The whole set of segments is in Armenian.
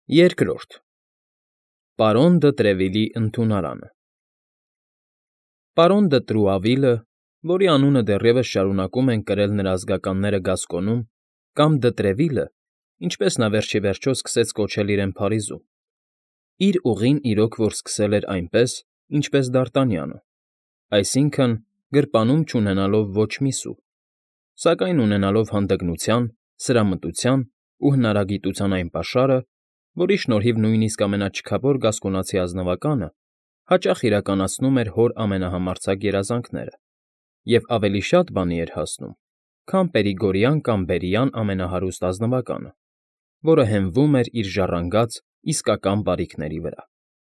Երկրորդ Պարոն դը Տրևիլի ընդունարանը Պարոն դը Տրուավիլը, որի անունը դեռևս շարունակում են կրել նրա ազգականները Գասկոնում, կամ դը Տրևիլը, ինչպես նա վերջիվերջո սկսեց կոչել իրեն Փարիզում, իր ուղին իրոք որ սկսել էր այնպես, ինչպես Դ'Արտանյանը, այսինքն՝ գրպանում չունենալով ոչ մի սու, սակայն ունենալով հանդգնության, սրամտության ու հնարագիտության այն պաշարը, որի շնորհիվ նույնիսկ ամենաչքավոր գասկոնացի ազնվականը հաճախ իրականացնում էր հոր ամենահամարձակ երազանքները և ավելի շատ բանի էր հասնում, քան Պերիգորյան կամ Բերիյան ամենահարուստ ազնվականը, որը հենվում էր իր ժառանգած իսկական բարիքների վրա։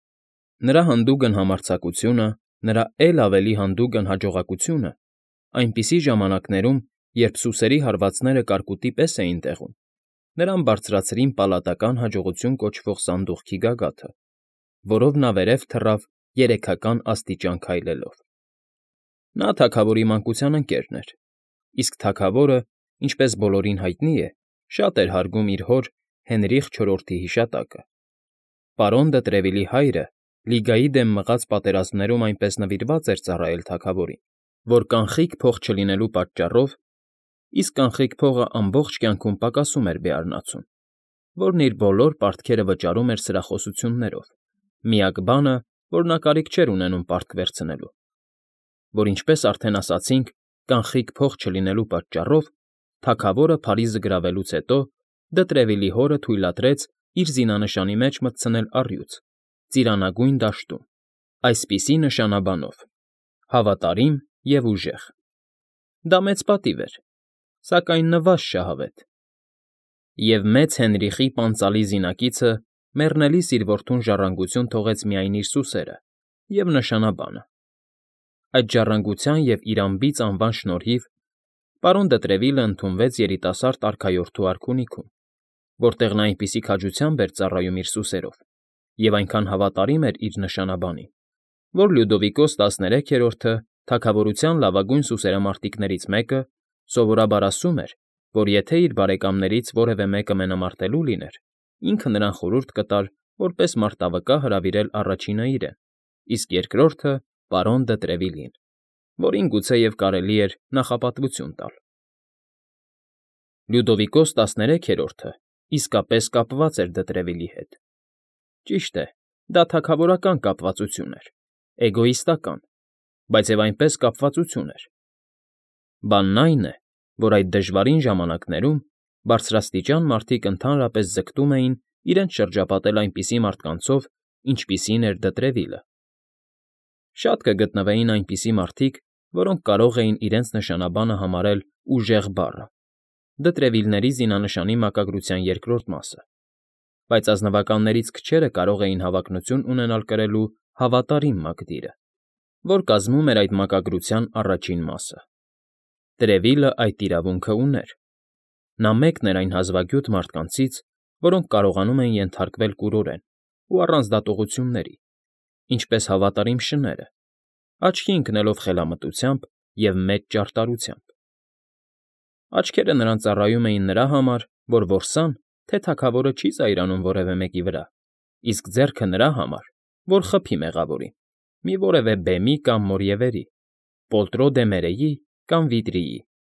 Նրա հանդուգն համարձակությունը, նրա էլ ավելի հանդուգն հաջողակությունը այնպիսի ժամանակներում, երբ սուսերի հարվածները կարկուտի պես էին տեղում, նրան բարձրացրին պալատական հաջողություն կոչվող սանդուղքի գագաթը, որով նա վերև թռավ երեքական աստիճան քայլելով։ Նա թագավորի մանկության ընկերն էր, իսկ թագավորը, ինչպես բոլորին հայտնի է, շատ էր հարգում իր հոր Հենրիխ IV-ի հիշատակը։ Պարոն դը Տրևիլի հայրը Լիգայի դեմ մղած պատերազմներում այնպես նվիրված էր ծառայել թագավորին, որ կանխիկ փող չլինելու պատճառով, իսկ կանխիկ փողը ամբողջ կյանքում պակասում էր բեառնացուն, որն իր բոլոր պարտքերը վճարում էր սրախոսություններով, միակ բանը, որ նա կարիք չէր ունենում պարտք վերցնելու, որ ինչպես արդեն ասացինք, կանխիկ փող չլինելու պատճառով, թագավորը Փարիզը գրավելուց հետո դը Տրևիլի հորը թույլատրեց իր զինանշանի մեջ մտցնել առյուծ, ծիրանագույն դաշտում, այսպիսի նշանաբանով. հավատարիմ և ուժեղ։ Դա մեծ պատիվ էր, սակայն նվազ շահավետ։ Եվ մեծ Հենրիխի պանծալի զինակիցը մեռնելիս իր որդուն ժառանգություն թողեց միայն իր սուսերը և նշանաբանը։ Այդ ժառանգության և իր անբիծ անվան շնորհիվ պարոն դը Տրևիլը ընդունվեց երիտասարդ արքայորդու արքունիքում, որտեղ նա այնպիսի քաջությամբ էր ծառայում իր սուսերով և այնքան հավատարիմ էր իր նշանաբանին, որ Լյուդովիկոս 13-րդը, թագավորության լավագույն սուսերամարտիկներից մեկը, սովորաբար ասում էր, որ եթե իր բարեկամներից որևէ մեկը մենամարտելու լիներ, ինքը նրան խորհուրդ կտար որպես մարտավկա հրավիրել առաջինը իրեն, իսկ երկրորդը պարոն դը Տրևիլին, որին գուցեև կարելի էր նախապատվություն տալ։ Լյուդովիկոս 13-րդը իսկապես կապված էր դը Տրևիլի հետ։ Ճիշտ է, դա թագավորական կապվածություն էր, էգոիստական, բայց և այնպես կապվածություն էր։ Բանն այն է, որ այդ դժվարին ժամանակներում բարձրաստիճան մարդիկ ընդհանրապես ձգտում էին իրենց շրջապատել այնպիսի մարդկանցով, ինչպիսին էր դը Տրևիլը։ Շատ կգտնվեին այնպիսի մարդիկ, որոնք կարող էին իրենց նշանաբանը համարել ուժեղ բառը, դը Տրևիլների զինանշանի մակագրության երկրորդ մասը, բայց ազնվականներից քչերը կարող էին հավակնություն ունենալ կրելու հավատարիմ մակդիրը, որ կազմում էր այդ մակագրության առաջին մասը։ Տրևիլը այդ իրավունքը ուներ։ Նա մեկն էր այն հազվագյուտ մարդկանցից, որոնք կարողանում էին ենթարկվել կուրորեն ու առանց դատողությունների, ինչպես հավատարիմ շները, աչքի ընկնելով խելամտությամբ և մեծ ճարտարությամբ։ Աչքերը նրան ծառայում էին նրա համար, որ որսան, թե թագավորը չի զայրանում որևէ մեկի վրա, իսկ ձեռքը նրա համար, որ խփի մեղավորին, մի որևէ բեմի կամ մորիևերի, Պոլտրո դե Մերեյի կամ Վիտրիի։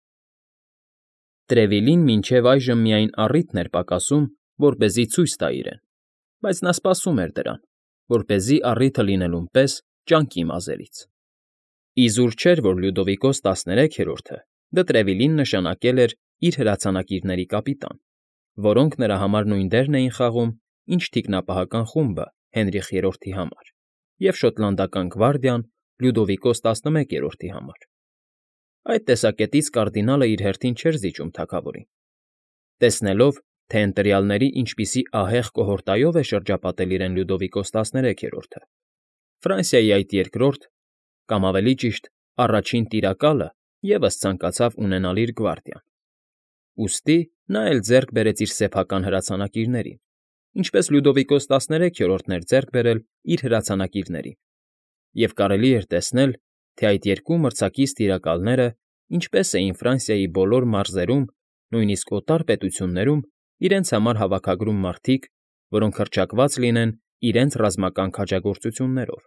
Տրևիլին մինչև այժմ միայն առիթն էր պակասում, որպեսզի ցույց տա իրեն, բայց նա սպասում էր դրան, որպեսզի առիթը լինելուն պես ճանկի մազերից։ Իզուր չէր, որ Լյուդովիկոս 13-րդը դը Տրևիլին նշանակել էր իր հրացանակիրների կապիտան, որոնք նրա համար նույն դերն էին խաղում, ինչ թիկնապահական խումբը Հենրիխ III-ի համար և շոտլանդական գվարդիան Լյուդովիկոս 11-րդի համար։ Այդ տեսակետից կարդինալը իր հերթին չէր զիջում թագավորին։ Տեսնելով, թե ընտրյալների ինչպիսի ահեղ կոհորտայով է շրջապատել իրեն Լյուդովիկոս 13-րդը, Ֆրանսիայի այդ երկրորդ, կամ ավելի ճիշտ, առաջին տիրակալը ևս ցանկացավ ունենալ իր գվարդիան։ Ուստի նա էլ ձեռք բերեց իր սեփական հրացանակիրներին, ինչպես Լյուդովիկոս 13-րդն էր ձեռք բերել իր հրացանակիրներին, և կարելի էր տեսնել, թե այդ երկու մրցակից տիրակալները ինչպես էին Ֆրանսիայի բոլոր մարզերում, նույնիսկ օտար պետություններում իրենց համար հավաքագրում մարդիկ, որոնք հռչակված լինեն իրենց ռազմական քաջագործություններով։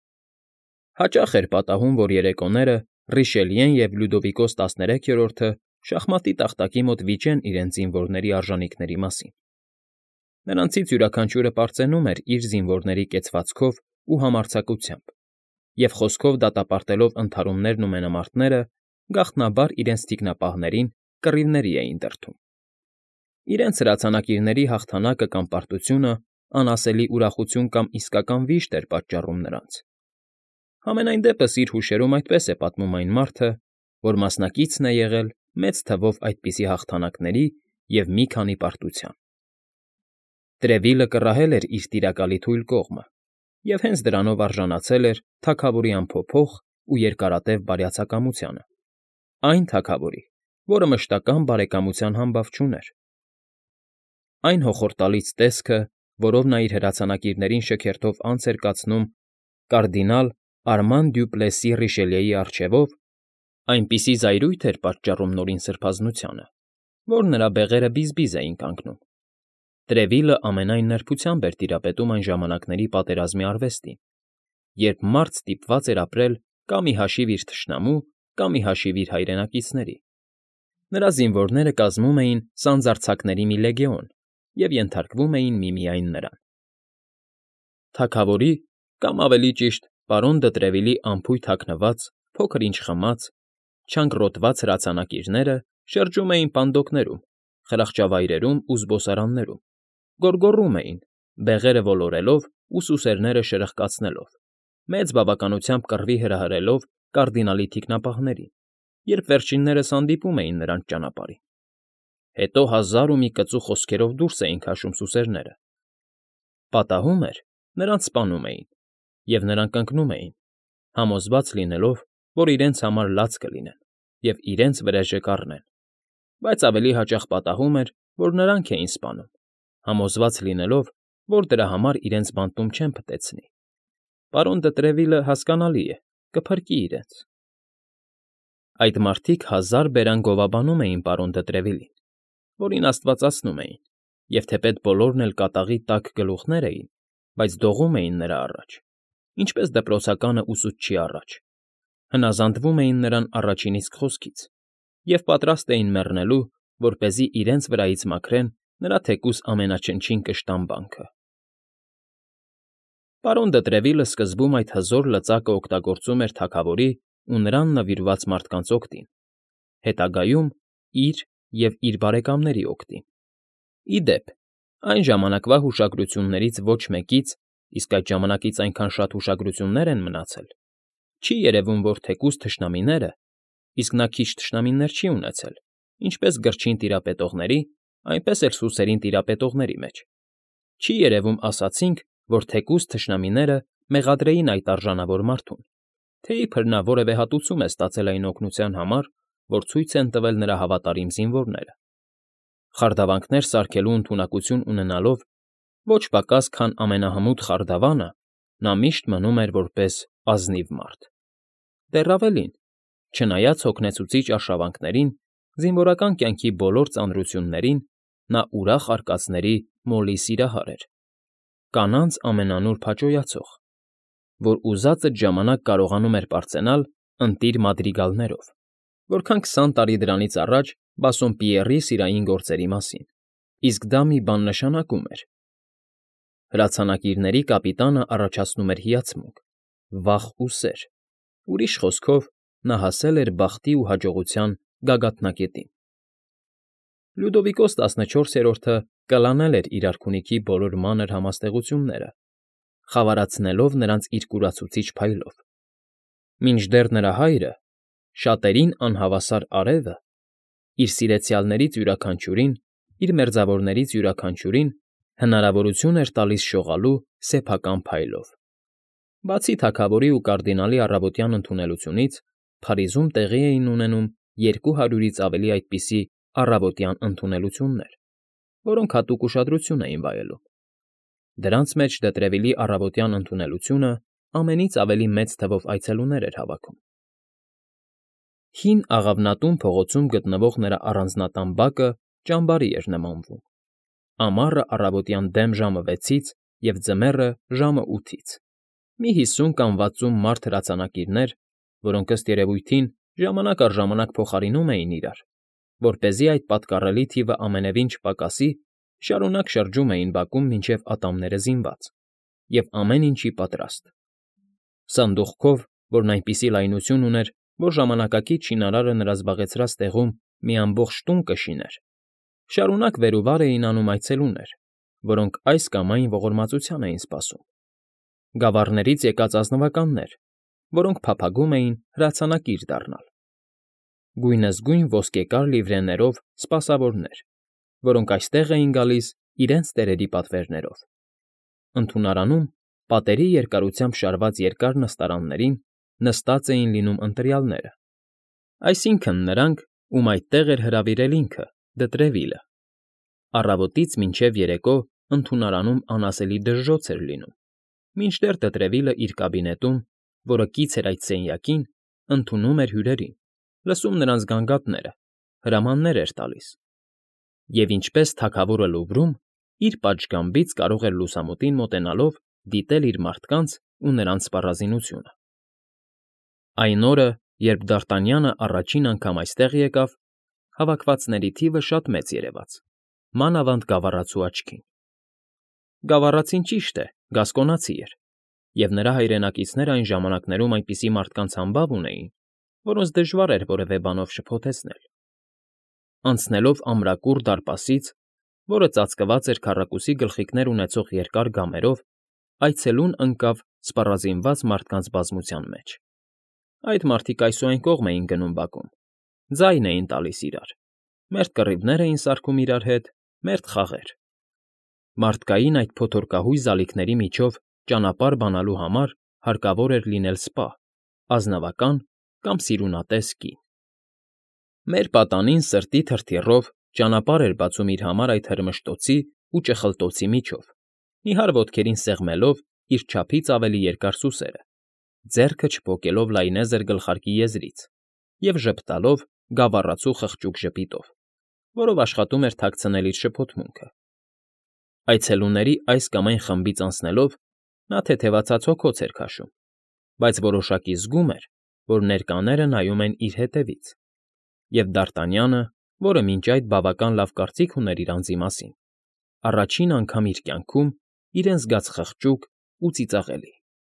Հաճախ էր պատահում, որ երեկոները Ռիշելիեն և Լյուդովիկոս 13-րդը շախմատի տախտակի մոտ վիճեն իրենց զինվորների արժանիքների մասին։ Նրանցից յուրաքանչյուրը պարծենում էր իր զինվորների կեցվածքով ու համարձակությամբ, և խոսքով դատապարտելով ընդհարումներն ու մենամարտները, գաղտնաբար իրենց թիկնապահներին կռիվների էին դրդում։ Իրենց հրացանակիրների հաղթանակը կամ պարտությունը անասելի ուրախություն կամ իսկական վիշտ էր պատճառում նրանց։ Համենայն դեպս իր հուշերում այդպես է պատմում այն մարդը, որ մասնակիցն է եղել մեծ թվով այդպիսի հաղթանակների և մի քանի պարտության։ Տրևիլը կռահել էր իր տիրակալի թույլ կողմը և հենց դրանով արժանացել էր թագավորի անփոփոխ ու երկարատև բարյացակամությանը, այն թագավորի, որը մշտական բարեկամության համբավ չուներ։ Այն հոխորտալից տեսքը, որով նա իր հրացանակիրներին շքերթով անց էր կացնում կարդինալ Արման դյու Պլեսի Ռիշելիեի առջևով, այնպիսի զայրույթ էր պատճառում Նորին Սրբազնությանը, որ նրա բեղերը բիզբիզ էին կանգնում։ Տրևիլը ամենայն նրբությամբ էր տիրապետում այն ժամանակների պատերազմի արվեստին, երբ մարդ ստիպված էր ապրել կամ ի հաշիվ իր թշնամու, կամ ի հաշիվ իր հայրենակիցների։ Նրա զինվորները կազմում էին սանձարձակների մի լեգեոն և ենթարկվում էին միմիայն նրան։ Թագավորի, կամ ավելի ճիշտ, պարոն դը Տրևիլի անփույթ հագնված, փոքր-ինչ խմած, չանգռոտված հրացանակիրները շրջում էին պանդոկներում, խրախճավայրերում ու զբոսարաններում, գոռգոռում էին, բեղերը ոլորելով ու սուսերները շրխկացնելով, մեծ բավականությամբ կռվի հրահրելով կարդինալի թիկնապահներին, երբ վերջիններս հանդիպում էին նրանց ճանապարհին։ Հետո հազար ու մի կծու խոսքերով դուրս էին քաշում սուսերները։ Պատահում էր, նրանց սպանում էին, և նրանք ընկնում էին, համոզված լինելով, որ իրենց համար լաց կլինեն և իրենց վրեժը կառնեն, բայց ավելի հաճախ պատահում էր, որ նրանք էին սպանում, համոզված լինելով, որ դրա համար իրենց բանտում չեն փտեցնի։ Պարոն դը Տրևիլը, հասկանալի է, կփրկի իրենց։ Այդ մարդիկ հազար բերան գովաբանում էին պարոն դը Տրևիլին, որին աստվածացնում էին, և թեպետ բոլորն էլ կատաղի տաք գլուխներ էին, բայց դողում էին նրա առաջ, ինչպես դպրոցականը ուսուցչի առաջ, հնազանդվում էին նրան առաջին իսկ խոսքից և պատրաստ էին մեռնելու, որպեսզի իրենց վրայից մաքրեն նրա թեկուզ ամենաչնչին կշտամբանքը։ Պարոն դը Տրևիլը սկզբում այդ հզոր լծակը օգտագործում էր թագավորի ու նրան նվիրված մարդկանց օգտին, հետագայում իր և իր բարեկամների օգտին։ Ի դեպ, այն ժամանակվա հուշագրություններից ոչ մեկից, իսկ այդ ժամանակից այնքան շատ հուշագրություններ են մնացել, չի երևում, որ թեկուզ թշնամիները, իսկ նա քիչ թշնամիներ չի ունեցել, ինչպես գրչին տիրապետողների, այնպես էլ սուսերին տիրապետողների մեջ, չի երևում, ասացինք, որ թեկուզ թշնամիները մեղադրեին այդ արժանավոր մարդուն, թե իբր նա որևէ հատուցում է ստացել այն օգնության համար, որ ցույց են տվել նրա հավատարիմ զինվորները։ Խարդավանքներ սարքելու ընդունակություն ունենալով ոչ պակաս, քան ամենահմուտ խարդավանը, նա միշտ մնում էր որպես ազնիվ մարդ։ Դեռ ավելին, չնայած հոգնեցուցիչ արշավանքներին, զինվորական կյանքի բոլոր ծանրություններին, նա ուրախ արկածների մոլի սիրահար էր, կանանց ամենանուր փաճոյացող, որ ուզածդ ժամանակ կարողանում էր պարծենալ ընտիր մադրիգալներով, որքան 20 տարի դրանից առաջ Բասսոմպիերի սիրային գործերի մասին, իսկ դա մի բան նշանակում էր։ Հրացանակիրների կապիտանը առաջացնում էր հիացմունք, վախ ու սեր, ուրիշ խոսքով, նա հասել էր բախտի ու հաջողության գագաթնակետին։ Լյուդովիկոս 14-րդը կլանել էր իր արքունիքի բոլոր մանր համաստեղությունները, խավարացնելով նրանց իր կուրացուցիչ փայլով, մինչդեռ նրա հայրը, շատերին անհավասար արևը, իր սիրեցյալներից յուրաքանչյուրին, իր մերձավորներից յուրաքանչյուրին հնարավորություն էր տալիս շողալու սեփական փայլով։ Բացի թագավորի ու կարդինալի առավոտյան ընդունելությունից, Փարիզում տեղի էին ունենում 200-ից ավելի այդպիսի առավոտյան ընդունելություններ, որոնք հատուկ ուշադրություն էին վայելում։ Դրանց մեջ դե Տրևիլի առավոտյան ընդունելությունը ամենից ավելի մեծ թվով այցելուներ էր հավաքում։ Հին աղավնատուն փողոցում գտնվող նրա առանձնատան բակը ճամբարի էր նմանվում։ ամառը առավոտյան դեմ ժամը 6-ից և ձմեռը ժամը 8-ից։ Մի 50 կամ 60 մարդ հրացանակիրներ, որոնք ըստ երևույթին ժամանակ առ ժամանակ փոխարինում էին իրար, որպեսզի այդ պատկառելի թիվը ամենևին չպակասի, շարունակ շրջում էին բակում մինչև ատամները զինված, և ամեն ինչի պատրաստ։ Սանդուղքով, որն այնպիսի լայնություն ուներ, որ ժամանակակից շինարարը նրա զբաղեցրած տեղում մի ամբողջ տուն կշիներ, շարունակ վեր ու վար էին անում այցելուներ, որոնք այս կամ այն ողորմածության էին սպասում։ Գավառներից եկած ազնվականներ, որոնք փափագում էին հրացանակիր դառնալ։ Գույնզգույն ոսկեկար լիվրեներով սպասավորներ, որոնք այստեղ էին գալիս իրենց տերերի պատվերներով։ Ընդունարանում, պատերի երկարությամբ շարված երկար նստարաններին նստած էին լինում ընտրյալները, այսինքն նրանք, ում այդտեղ էր հրավիրել ինքը՝ Դտրևիլը։ Առավոտից մինչև երեկո ընդունարանում անասելի դժժոց էր լինում, մինչդեռ Դտրևիլը իր կաբինետում, որը կից էր այդ սենյակին, ընդունում էր հյուրերին, լսում նրանց գանգատները, հրամաններ էր տալիս։ Եվ ինչպես թագավորը Լուվրում, իր պատշգամբից կարող էր լուսամուտին մոտենալով դիտել իր մարդկանց ու նրանց սպառազինությունը։ Այն օրը, երբ Դ'Արտանյանը առաջին անգամ այստեղ եկավ, հավաքվածների թիվը շատ մեծ երևաց, մանավանդ գավառացու աչքին։ Գավառացին ճիշտ է, գասկոնացի էր, և նրա հայրենակիցները այն ժամանակներում այնպիսի մարդկանց համբավ ունեին, որոնց դժվար էր որևէ բանով շփոթեցնել։ Անցնելով ամրակուռ դարպասից, որը ծածկված էր քառակուսի գլխիկներ ունեցող երկար գամերով, այցելուն ընկավ սպառազինված մարդկանց բազմության մեջ։ Այդ մարդիկ այսուայն կողմ էին գնում բակում, ձայն էին տալիս իրար, մերթ կռիվներ էին սարքում իրար հետ, մերթ խաղեր։ Մարդկային այդ փոթորկահույս ալիքների միջով ճանապարհ բանալու համար հարկավոր էր լինել սպա, ազնվական կամ սիրունատես կին։ Մեր պատանին սրտի թրթիռով ճանապարհ էր բացում իր համար այդ հրմշտոցի ու ճխլտոցի միջով, նիհար ոտքերին սեղմելով իր չափից ավելի երկար սուսերը, ձեռքը չփոկելով լայնեզր գլխարկի եզրից և ժպտալով գավառացու խղճուկ ժպիտով, որով աշխատում էր թաքցնել իր շփոթմունքը։ Այցելուների այս կամ այն խմբից անցնելով նա թեթևացած հոգոց էր քաշում, բայց որոշակի զգում էր, որ ներկաները նայում են իր ետևից, և Դ'Արտանյանը, որը մինչ այդ բավական լավ կարծիք ուներ իր անձի մասին, առաջին անգամ իր կյանքում իրեն զգաց խղճուկ ու ծիծաղելի։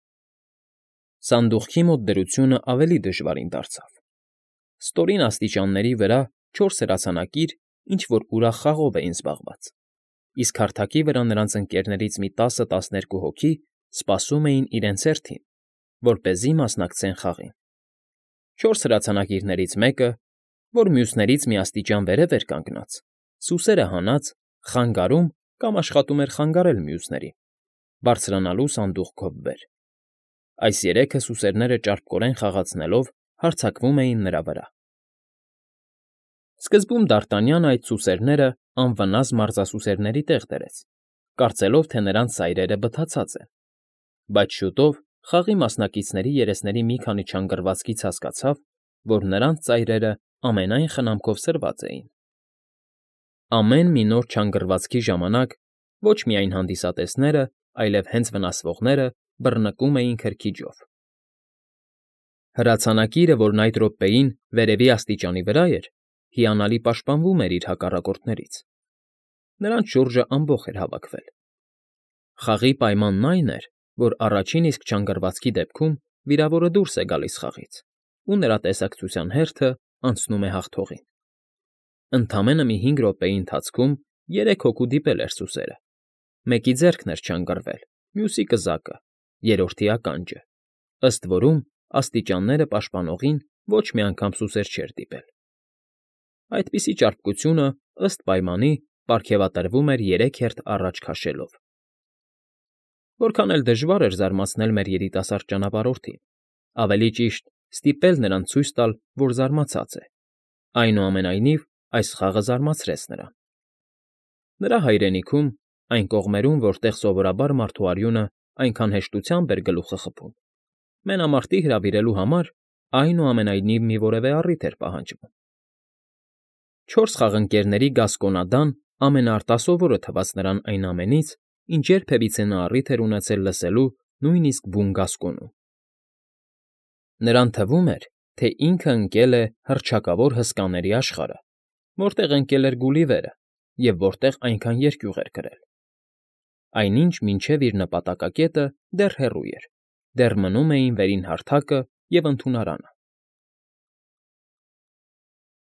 Սանդուղքի մոտ դրությունը ավելի դժվարին դարձավ։ Ստորին աստիճանների վրա 4 հրացանակիր ինչ֊որ ուրախ խաղով էին զբաղված, իսկ հարթակի վրա նրանց ընկներներից մի 10-12 հոգի սպասում էին իրենց հերթին, որպեսզի մասնակցեն խաղին։ 4 հրացանակիրներից մեկը, որ մյուսներից մի աստիճան վերև էր կանգնած, սուսերը հանած, խանգարում կամ աշխատում էր խանգարել մյուսներին, բարձրանալու սանդուղքով վեր։ Այս երեքը սուսերները ճարպկորեն խաղացնելով հարձակվում էին նրա վրա։ Սկզբում Դ'Արտանյանը այդ սուսերները անվնաս մարզասուսերների տեղ դրեց, կարծելով, թե նրանց սայրերը բթացած են, բայց շուտով խաղի մասնակիցների երեսների մի քանի չանգռվածքից հասկացավ, որ նրանց ծայրերը ամենայն խնամքով սրված էին։ Ամեն մի նոր չանգռվածքի ժամանակ ոչ միայն հանդիսատեսները, այլև հենց վնասվողները բռնկում էին քրքիջով։ Հրացանակիրը, որն այդ րոպեին վերևի աստիճանի վրա էր, հիանալի պաշտպանվում էր իր հակառակորդներից։ Նրանց շուրջը ամբոխ էր հավաքվել։ Խաղի պայմանն այն էր, որ առաջին իսկ չանգռվածքի դեպքում վիրավորը դուրս է գալիս խաղից, ու նրա տեսակցության հերթը անցնում է հաղթողին։ Ընդամենը մի 5 րոպեի ընթացքում 3 հոգու դիպել էր սուսերը։ Մեկի ձեռքն էր չանգռվել, մյուսի կզակը, երրորդի ականջը, ըստ որում աստիճանները պաշտպանողին ոչ մի անգամ սուսեր չէր դիպել։ Այդպիսի ճարպկությունը, ըստ պայմանի, պարգևատրվում էր 3 հերթ առաջ քաշելով։ Որքան էլ դժվար էր զարմացնել մեր երիտասարդ ճանապարհորդին, ավելի ճիշտ ստիպել նրան ցույց տալ, որ զարմացած է։ Այնուամենայնիվ, այս խաղը զարմացրեց նրան։ Նրա հայրենիքում, այն կողմերում, որտեղ սովորաբար մարդու արյունը այնքան հեշտությամբ էր գլուխը խփում, մենամարտի հրավիրելու համար այնուամենայնիվ մի որևէ առիթ էր պահանջվում։ 4 խաղընկերների գասկոնադան ամենաարտասովորը թվաց նրան այն ամենից, ինչ երբևիցե նա առիթ էր ունեցել լսելու նույնիսկ բուն գասկոնում. նրան թվում էր, թե ինքը ընկել է հռչակավոր հսկաների աշխարհը, որտեղ ընկել էր Գուլիվերը և որտեղ այնքան երկյուղ էր կրել. այնինչ մինչև իր նպատակակետը դեռ հեռու էր, դեռ մնում էին վերին հարթակը և ընդունարանը։